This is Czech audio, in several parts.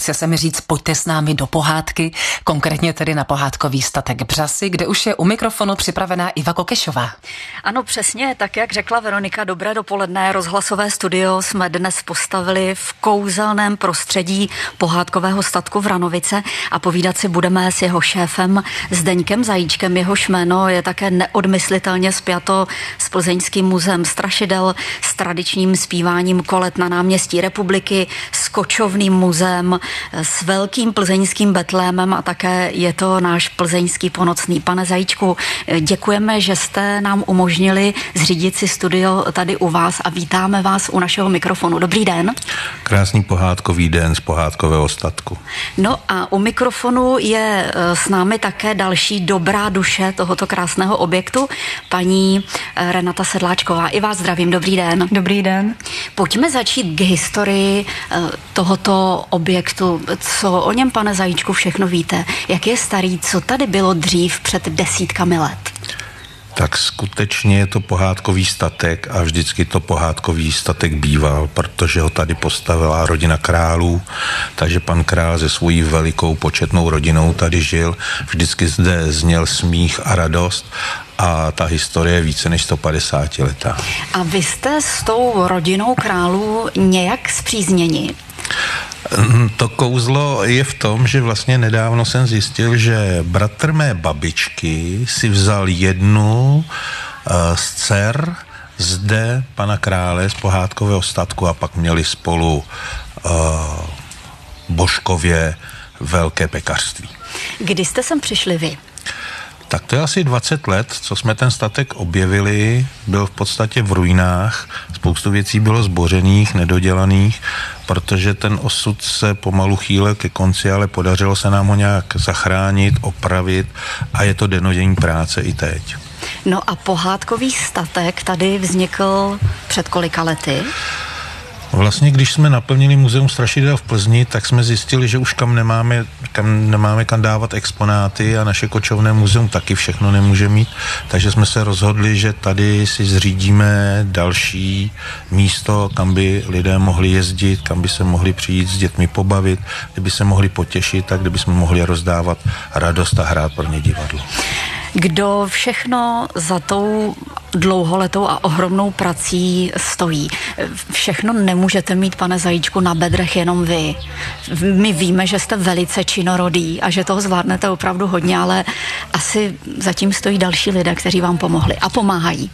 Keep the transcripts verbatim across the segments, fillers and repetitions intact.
chce se mi říct, pojďte s námi do pohádky, konkrétně tedy na pohádkový statek Břasy, kde už je u mikrofonu připravená Iva Kokešová. Ano, přesně, tak jak řekla Veronika, dobré dopoledne, rozhlasové studio jsme dnes postavili v kouzelném prostředí pohádkového statku Vranovice a povídat si budeme s jeho šéfem Zdeňkem Zajíčkem. Jehož jméno je také neodmyslitelně spjato s Plzeňským muzeem strašidel, s tradičním zpíváním kolet na náměstí Republiky, s kočovným muzeem, s velkým plzeňským betlémem a také je to náš plzeňský ponocný. Pane Zajíčku, děkujeme, že jste nám umožnili zřídit si studio tady u vás a vítáme vás u našeho mikrofonu. Dobrý den. Krásný pohádkový den z pohádkového statku. No a u mikrofonu je s námi také další dobrá duše tohoto krásného objektu, paní Renata Sedláčková. I vás zdravím, dobrý den. Dobrý den. Pojďme začít k historii tohoto objektu. Co o něm, pane Zajíčku, všechno víte? Jak je starý? Co tady bylo dřív před desítkami let? Tak skutečně je to pohádkový statek a vždycky to pohádkový statek býval, protože ho tady postavila rodina králů, takže pan král se svojí velikou početnou rodinou tady žil. Vždycky zde zněl smích a radost a ta historie je více než sto padesát letá. A vy jste s tou rodinou králů nějak spřízněni? To kouzlo je v tom, že vlastně nedávno jsem zjistil, že bratr mé babičky si vzal jednu uh, z dcer zde pana krále z pohádkového statku a pak měli spolu uh, Božkově velké pekařství. Kdy jste sem přišli vy? Tak to je asi dvacet let, co jsme ten statek objevili, byl v podstatě v ruinách, spoustu věcí bylo zbořených, nedodělaných, protože ten osud se pomalu chýlil ke konci, ale podařilo se nám ho nějak zachránit, opravit a je to dennodenní práce i teď. No a pohádkový statek tady vznikl před kolika lety? Vlastně, když jsme naplnili muzeum strašidel v Plzni, tak jsme zjistili, že už kam nemáme, kam nemáme kam dávat exponáty a naše kočovné muzeum taky všechno nemůže mít, takže jsme se rozhodli, že tady si zřídíme další místo, kam by lidé mohli jezdit, kam by se mohli přijít s dětmi pobavit, kdyby se mohli potěšit a kdyby jsme mohli rozdávat radost a hrát pro ně divadlo. Kdo všechno za tou dlouholetou a ohromnou prací stojí? Všechno nemůžete mít, pane Zajíčku, na bedrech jenom vy. My víme, že jste velice činorodý a že toho zvládnete opravdu hodně, ale asi zatím stojí další lidé, kteří vám pomohli a pomáhají.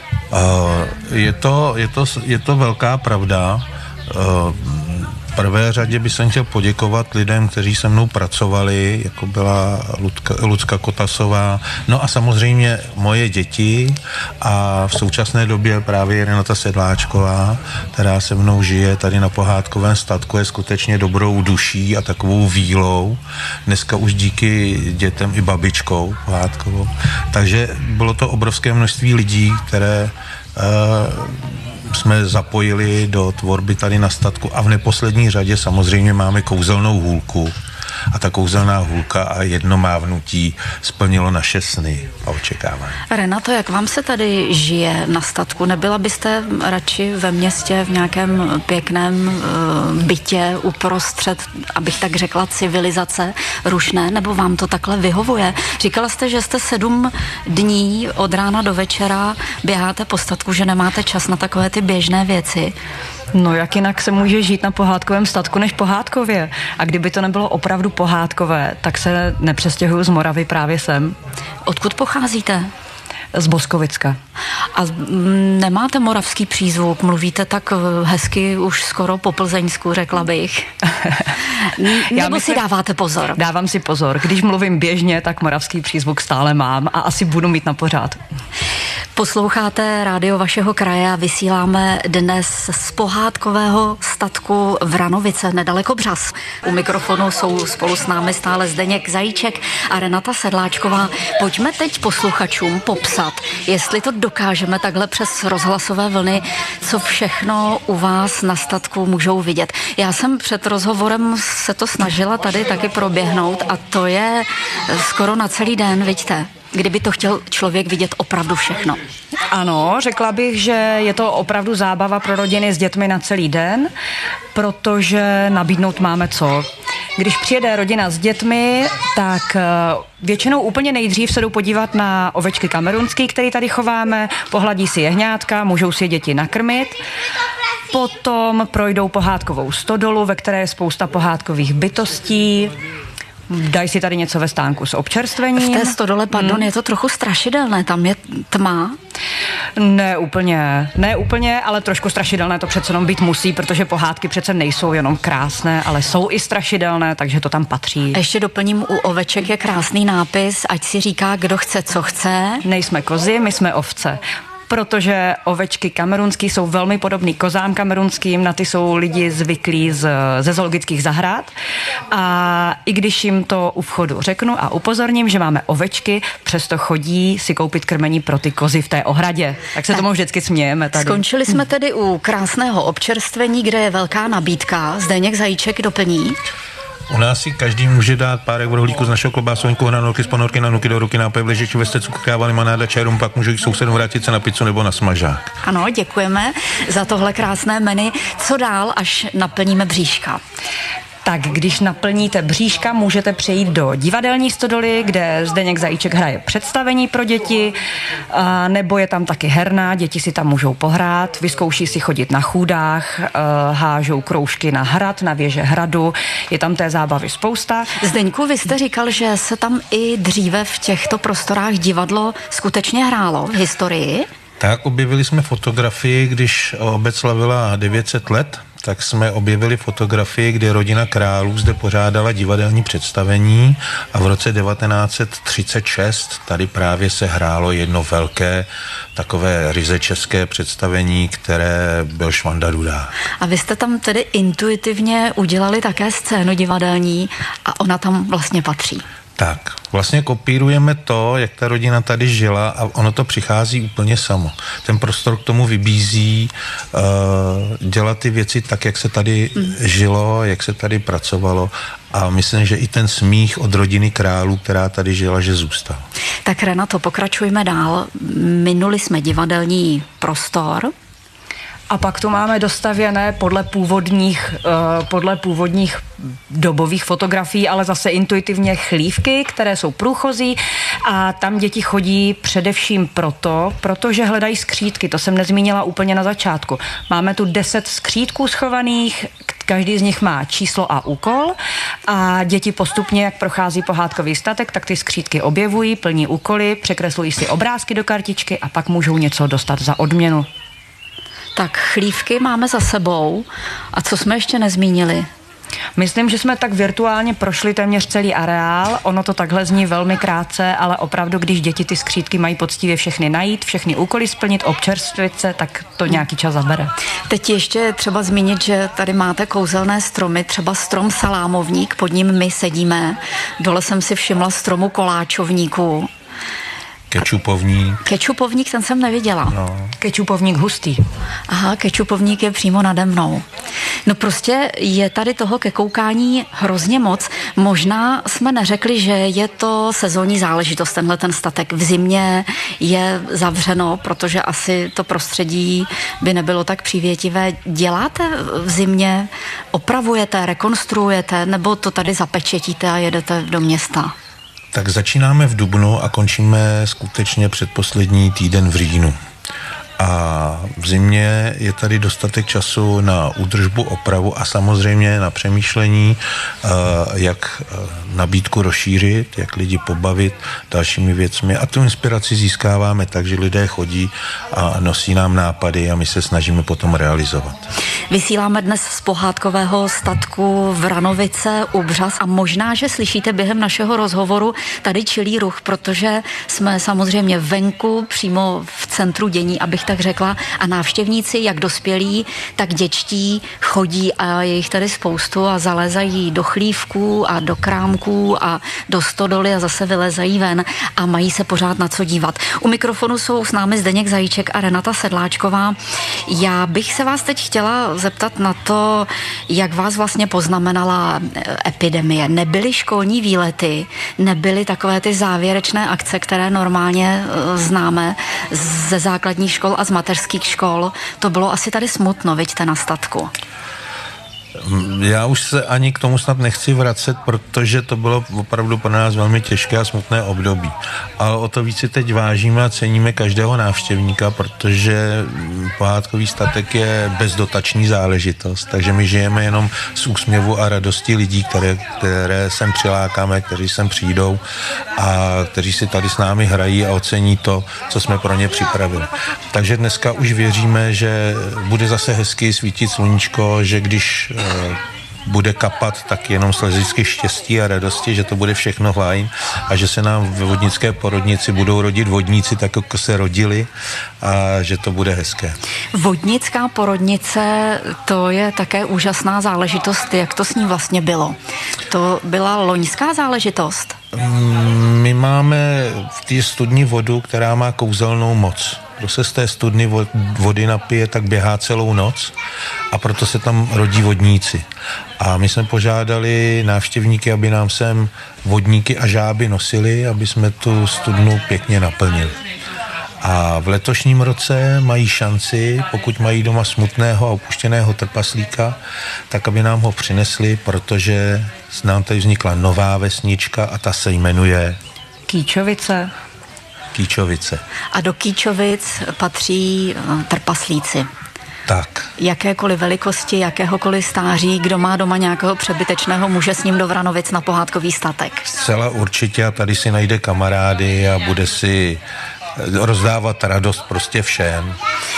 Uh, je to, je to, je to velká pravda. Uh, V prvé řadě bych chtěl poděkovat lidem, kteří se mnou pracovali, jako byla Lucka, Lucka Kotasová, no a samozřejmě moje děti a v současné době právě Renata Sedláčková, která se mnou žije tady na pohádkovém statku, je skutečně dobrou duší a takovou vílou. Dneska už díky dětem i babičkou pohádkovou. Takže bylo to obrovské množství lidí, které uh, jsme zapojili do tvorby tady na statku a v neposlední řadě samozřejmě máme kouzelnou hůlku a ta kouzelná hůlka a jedno mávnutí splnilo naše sny a očekávání. Renato, jak vám se tady žije na statku? Nebyla byste radši ve městě v nějakém pěkném uh, bytě uprostřed, abych tak řekla, civilizace rušné, nebo vám to takhle vyhovuje? Říkala jste, že jste sedm dní od rána do večera běháte po statku, že nemáte čas na takové ty běžné věci. No jak jinak se může žít na pohádkovém statku než pohádkově? A kdyby to nebylo opravdu pohádkové, tak se nepřestěhuju z Moravy právě sem. Odkud pocházíte? Z Boskovicka. A nemáte moravský přízvuk, mluvíte tak hezky už skoro po plzeňsku, řekla bych. Nebo myslím, si dáváte pozor? Dávám si pozor. Když mluvím běžně, tak moravský přízvuk stále mám a asi budu mít na pořád. Posloucháte rádio vašeho kraje a vysíláme dnes z pohádkového statku Vranovice, nedaleko Břas. U mikrofonu jsou spolu s námi stále Zdeněk Zajíček a Renata Sedláčková. Pojďme teď posluchačům popsat, jestli to dokážeme takhle přes rozhlasové vlny, co všechno u vás na statku můžou vidět. Já jsem před rozhovorem se to snažila tady taky proběhnout a to je skoro na celý den, vidíte. Kdyby to chtěl člověk vidět opravdu všechno. Ano, řekla bych, že je to opravdu zábava pro rodiny s dětmi na celý den, protože nabídnout máme co. Když přijede rodina s dětmi, tak většinou úplně nejdřív se jdou podívat na ovečky kamerunský, který tady chováme, pohladí si jehňátka, můžou si děti nakrmit. Potom projdou pohádkovou stodolu, ve které je spousta pohádkových bytostí. Dají si tady něco ve stánku s občerstvením. V té stodole, pardon, hmm. je to trochu strašidelné, tam je tma. Ne úplně, ne úplně, ale trošku strašidelné to přece jenom být musí, protože pohádky přece nejsou jenom krásné, ale jsou i strašidelné, takže to tam patří. A ještě doplním, u oveček je krásný nápis, ať si říká, kdo chce, co chce. Nejsme kozy, my jsme ovce. Protože ovečky kamerunský jsou velmi podobný kozám kamerunským, na ty jsou lidi zvyklí z, ze zoologických zahrad. A i když jim to u vchodu řeknu a upozorním, že máme ovečky, přesto chodí si koupit krmení pro ty kozy v té ohradě. Tak se tak tomu vždycky smějeme tady. Skončili jsme tedy u krásného občerstvení, kde je velká nabídka. Zdeněk Zajíček doplní. U nás si každý může dát párek rohlíku z našeho klobásovníku, hranolky z ponorky na nuky do ruky, nápoj v ležeči, ve stecu, káva, limonáda, čaj, rum, pak můžou jít sousedům vrátit se na pizzu nebo na smažák. Ano, děkujeme za tohle krásné menu. Co dál, až naplníme bříška? Tak když naplníte bříška, můžete přejít do divadelní stodoly, kde Zdeněk Zajíček hraje představení pro děti, a nebo je tam taky herna, děti si tam můžou pohrát, vyzkouší si chodit na chůdách, hážou kroužky na hrad, na věže hradu, je tam té zábavy spousta. Zdeňku, vy jste říkal, že se tam i dříve v těchto prostorách divadlo skutečně hrálo v historii? Tak, objevili jsme fotografii, když obec slavila devět set let, tak jsme objevili fotografii, kdy rodina králů zde pořádala divadelní představení a v roce devatenáct set třicet šest tady právě se hrálo jedno velké takové ryze české představení, které byl Švanda Dudák. A vy jste tam tedy intuitivně udělali také scénu divadelní a ona tam vlastně patří. Tak, vlastně kopírujeme to, jak ta rodina tady žila a ono to přichází úplně samo. Ten prostor k tomu vybízí uh, dělat ty věci tak, jak se tady mm. žilo, jak se tady pracovalo a myslím, že i ten smích od rodiny králů, která tady žila, že zůstal. Tak Renato, pokračujeme dál. Minuli jsme divadelní prostor. A pak tu máme dostavěné podle původních, uh, podle původních dobových fotografií, ale zase intuitivně chlívky, které jsou průchozí a tam děti chodí především proto, protože hledají skřídky, to jsem nezmínila úplně na začátku. Máme tu deset skřídků schovaných, každý z nich má číslo a úkol a děti postupně, jak prochází pohádkový statek, tak ty skřídky objevují, plní úkoly, překreslují si obrázky do kartičky a pak můžou něco dostat za odměnu. Tak chlívky máme za sebou. A co jsme ještě nezmínili? Myslím, že jsme tak virtuálně prošli téměř celý areál. Ono to takhle zní velmi krátce, ale opravdu, když děti ty skřídky mají poctivě všechny najít, všechny úkoly splnit, občerstvit se, tak to nějaký čas zabere. Teď ještě třeba zmínit, že tady máte kouzelné stromy, třeba strom salámovník, pod ním my sedíme. Dole jsem si všimla stromu koláčovníku. Kečupovník. Kečupovník, ten jsem neviděla. No. Kečupovník hustý. Aha, kečupovník je přímo nade mnou. No prostě je tady toho ke koukání hrozně moc. Možná jsme neřekli, že je to sezónní záležitost, tenhle ten statek. V zimě je zavřeno, protože asi to prostředí by nebylo tak přívětivé. Děláte v zimě, opravujete, rekonstruujete, nebo to tady zapečetíte a jedete do města? Tak začínáme v dubnu a končíme skutečně předposlední týden v říjnu. A v zimě je tady dostatek času na údržbu, opravu a samozřejmě na přemýšlení, jak nabídku rozšířit, jak lidi pobavit dalšími věcmi. A tu inspiraci získáváme tak, že lidé chodí a nosí nám nápady a my se snažíme potom realizovat. Vysíláme dnes z pohádkového statku Vranovice u Břas a možná, že slyšíte během našeho rozhovoru tady čilý ruch, protože jsme samozřejmě venku, přímo v centru dění, abych tak řekla, a návštěvníci, jak dospělí, tak děčtí, chodí a je jich tady spoustu a zalézají do chlívků a do krámků a do stodoly a zase vylezají ven a mají se pořád na co dívat. U mikrofonu jsou s námi Zdeněk Zajíček a Renata Sedláčková. Já bych se vás teď chtěla zeptat na to, jak vás vlastně poznamenala epidemie. Nebyly školní výlety, nebyly takové ty závěrečné akce, které normálně známe ze základních škol a z mateřských škol. To bylo asi tady smutno, viďte, na statku. Já už se ani k tomu snad nechci vracet, protože to bylo opravdu pro nás velmi těžké a smutné období. Ale o to víc si teď vážíme a ceníme každého návštěvníka, protože pohádkový statek je bezdotační záležitost, takže my žijeme jenom z úsměvu a radosti lidí, které, které sem přilákáme, kteří sem přijdou a kteří si tady s námi hrají a ocení to, co jsme pro ně připravili. Takže dneska už věříme, že bude zase hezky svítit sluníčko, že když bude kapat, tak jenom slzičky štěstí a radosti, že to bude všechno fajn a že se nám ve vodnické porodnici budou rodit vodníci tak, jako se rodili a že to bude hezké. Vodnická porodnice, to je také úžasná záležitost. Jak to s ní vlastně bylo? To byla loňská záležitost? My máme v té studni vodu, která má kouzelnou moc. Kdo se z té studny vody napije, tak běhá celou noc a proto se tam rodí vodníci. A my jsme požádali návštěvníky, aby nám sem vodníky a žáby nosili, aby jsme tu studnu pěkně naplnili. A v letošním roce mají šanci, pokud mají doma smutného a opuštěného trpaslíka, tak aby nám ho přinesli, protože nám tady vznikla nová vesnička a ta se jmenuje Kýčovice. Kýčovice. A do Kýčovic patří trpaslíci. Tak. Jakékoliv velikosti, jakéhokoliv stáří, kdo má doma nějakého přebytečného, může s ním do Vranovic na pohádkový statek. Zcela určitě a tady si najde kamarády a bude si rozdávat radost prostě všem.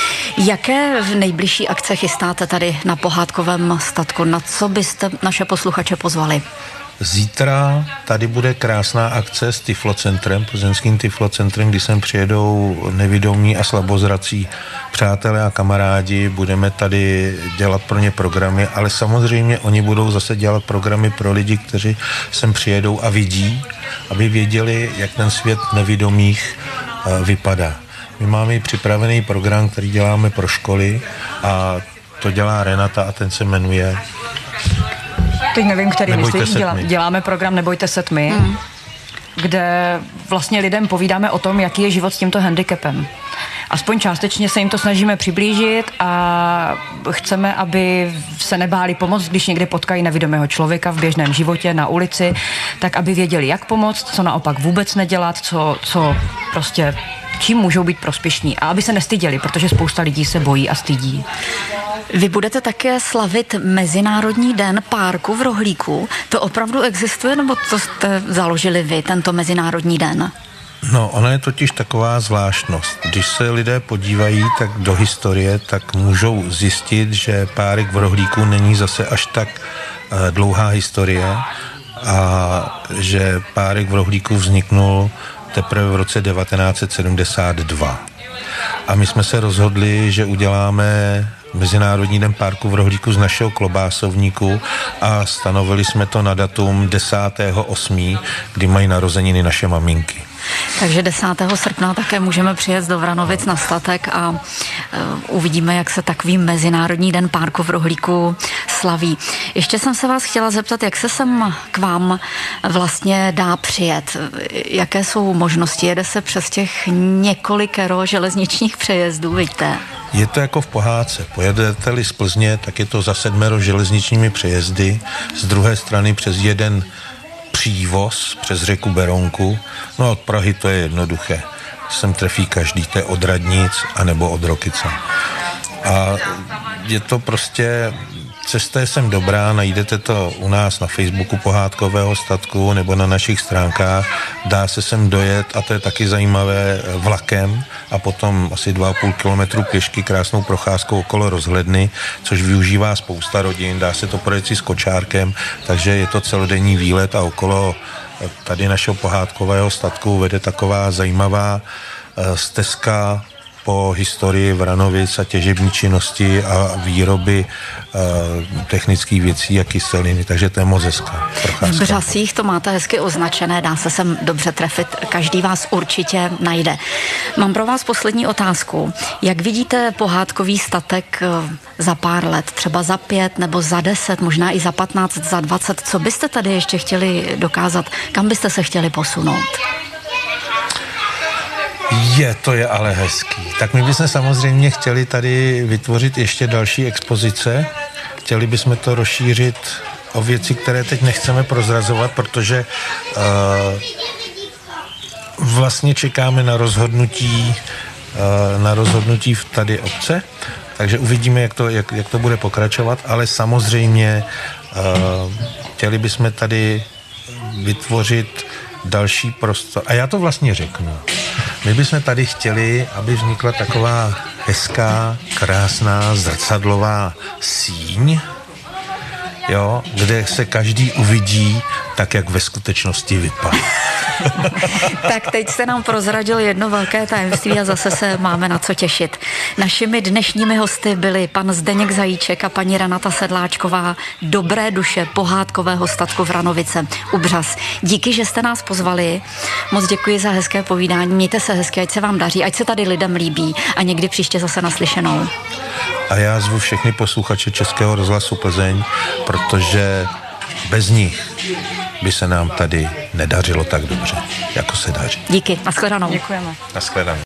Jaké nejbližší akce chystáte tady na pohádkovém statku? Na co byste naše posluchače pozvali? Zítra tady bude krásná akce s Tyflocentrem, plzeňským Tyflocentrem, kdy sem přijedou nevidomí a slabozrací přátelé a kamarádi. Budeme tady dělat pro ně programy, ale samozřejmě oni budou zase dělat programy pro lidi, kteří sem přijedou a vidí, aby věděli, jak ten svět nevidomých uh, vypadá. My máme i připravený program, který děláme pro školy a to dělá Renata a ten se jmenuje Teď nevím, který Nebojte myslíš, dělá, děláme program Nebojte se tmy, mm. kde vlastně lidem povídáme o tom, jaký je život s tímto handicapem. Aspoň částečně se jim to snažíme přiblížit a chceme, aby se nebáli pomoct, když někde potkají nevidomého člověka v běžném životě na ulici, tak aby věděli, jak pomoct, co naopak vůbec nedělat, co, co prostě čím můžou být prospěšní a aby se nestyděli, protože spousta lidí se bojí a stydí. Vy budete také slavit Mezinárodní den párku v rohlíku. To opravdu existuje, nebo to jste založili vy, tento Mezinárodní den? No, ona je totiž taková zvláštnost. Když se lidé podívají tak do historie, tak můžou zjistit, že párek v rohlíku není zase až tak uh, dlouhá historie a že párek v rohlíku vzniknul teprve v roce devatenáct set sedmdesát dva. A my jsme se rozhodli, že uděláme Mezinárodní den párku v rohlíku z našeho klobásovníku a stanovili jsme to na datum desátého osmého kdy mají narozeniny naše maminky. Takže desátého srpna také můžeme přijet do Vranovic na statek a uh, uvidíme, jak se takový Mezinárodní den párku v rohlíku slaví. Ještě jsem se vás chtěla zeptat, jak se sem k vám vlastně dá přijet? Jaké jsou možnosti? Jede se přes těch několikero železničních přejezdů, vidíte? Je to jako v pohádce. Pojedete-li z Plzně, tak je to za sedmero železničními přejezdy. Z druhé strany přes jeden přívoz přes řeku Berounku. No a od Prahy to je jednoduché. Sem trefí každý, to je od Radnic anebo od Rokyce. A je to prostě, cesta je sem dobrá, najdete to u nás na Facebooku pohádkového statku nebo na našich stránkách. Dá se sem dojet a to je taky zajímavé vlakem a potom asi dva a půl kilometru pěšky krásnou procházkou okolo rozhledny, což využívá spousta rodin, dá se to projet si s kočárkem, takže je to celodenní výlet a okolo tady našeho pohádkového statku vede taková zajímavá stezka po historii Vranovic a těžební činnosti a výroby e, technických věcí a kyseliny, takže to je moc hezká procházka. V Břasích to máte hezky označené, dá se sem dobře trefit, každý vás určitě najde. Mám pro vás poslední otázku. Jak vidíte pohádkový statek za pár let, třeba za pět nebo za deset, možná i za patnáct, za dvacet, co byste tady ještě chtěli dokázat, kam byste se chtěli posunout? Je, to je ale hezký. Tak my bychom samozřejmě chtěli tady vytvořit ještě další expozice. chtěli bychom to rozšířit o věci, které teď nechceme prozrazovat, protože uh, vlastně čekáme na rozhodnutí uh, na rozhodnutí v tady obce, takže uvidíme, jak to, jak, jak to bude pokračovat, ale samozřejmě uh, chtěli bychom tady vytvořit další prostor. A já to vlastně řeknu. My bychom tady chtěli, aby vznikla taková hezká, krásná, zrcadlová síň, jo, kde se každý uvidí tak, jak ve skutečnosti vypadá. Tak teď jste nám prozradil jedno velké tajemství a zase se máme na co těšit. Našimi dnešními hosty byli pan Zdeněk Zajíček a paní Renata Sedláčková, dobré duše pohádkového statku Vranovice u Břas. Díky, že jste nás pozvali. Moc děkuji za hezké povídání. Mějte se hezky, ať se vám daří, ať se tady lidem líbí a někdy příště zase naslyšenou. A já zvu všechny posluchače Českého rozhlasu Plzeň, protože bez nich by se nám tady nedařilo tak dobře, jako se daří. Díky, nashledanou. Děkujeme. Nashledanou.